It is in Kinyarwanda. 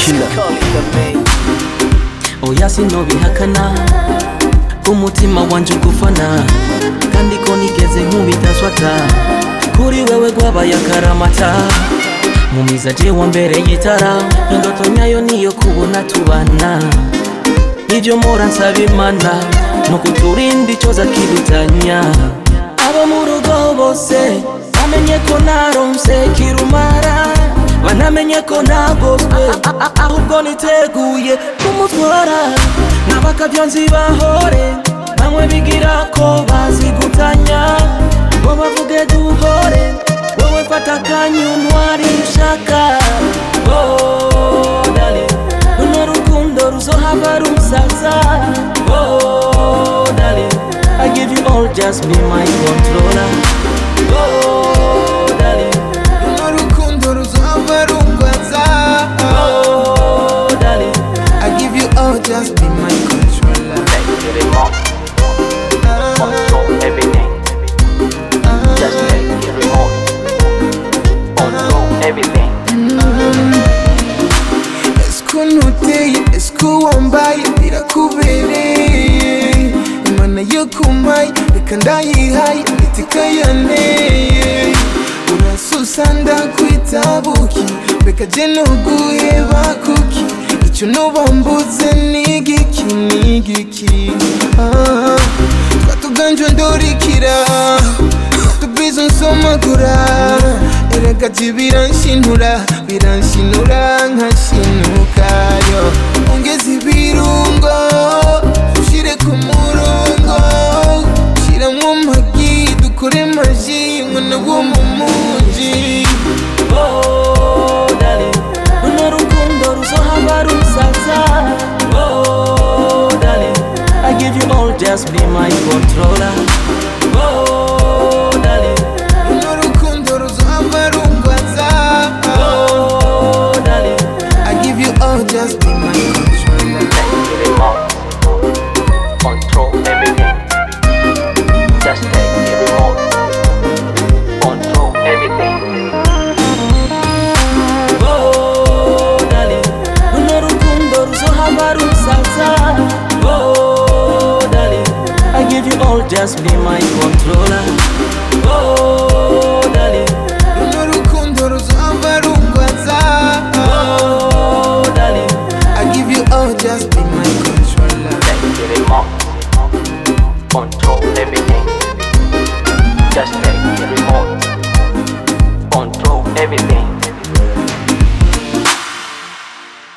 killer. Oya sinobihakana umutima wanje ugufana kandi ko nigeze nkubita swata kuri wewe gwabaye akaramata mumiza je wa mbere yitara indoto nyayo niyo kubona tubana nivyo mora nsaba Imana nuko turinde icoza kidutanya abo mu rugo bose bamenye ko naronse kirumara banamenye ko nagoswe ahubwo niteguye kumutwara n'abakavyonzi bahore bamwe bigira ko bazigutanya ngo bavuge duhore wowe fata kanyuntwari ushaka oh darling runo rukundo ruzohava rusaza oh darling I give you all, just be my controller oh darling runo rukundo ruzohava rungwaza oh darling I give you all, just be my controller. Take the remote, control everything. Just take the remote, control everything. Esku nuteye, esku wambaye birakubereye Imana yo kumpaye, reka ndayihaye itika yaneye Urasusa ndakwitabuki, beka je noguheba kuki Icyo nubambuze nigiki, nigiki Twatuganjwe ndorikira, twatubizo nsomagura Erega je biranshinura, biranshinura nkashinukayo Ongeza ibirungo, ushire ku murongo Ushiramwo amagi, dukore maji, mwana wo mu muji oh darling runo rukundo ruzohava rusaza oh darling I give you all, just be my controller oh darling runo rukundo ruzohava rungwaza oh darling I give you all, just be my controller. Take the remote, control everything. Just take the remote, control everything. oh darling runo rukundo ruzohava rusaza oh darling I give you all, just be my controller oh darling runo rukundo ruzohava rungwaza oh darling I give you all, just be my controller. Take the remote, control everything.